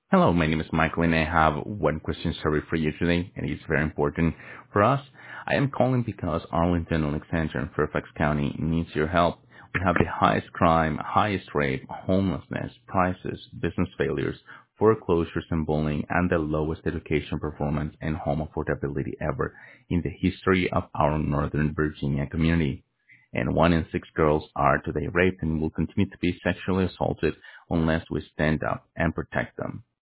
Hello, my name is Michael, and I have one question survey for you today, and it's very important for us. I am calling because Arlington, Alexandria, and Fairfax County needs your help. We have the highest crime, highest rate, homelessness, prices, business failures, foreclosures and bullying, and the lowest education performance and home affordability ever in the history of our Northern Virginia community. And 1 in 6 girls are today raped and will continue to be sexually assaulted unless we stand up and protect them.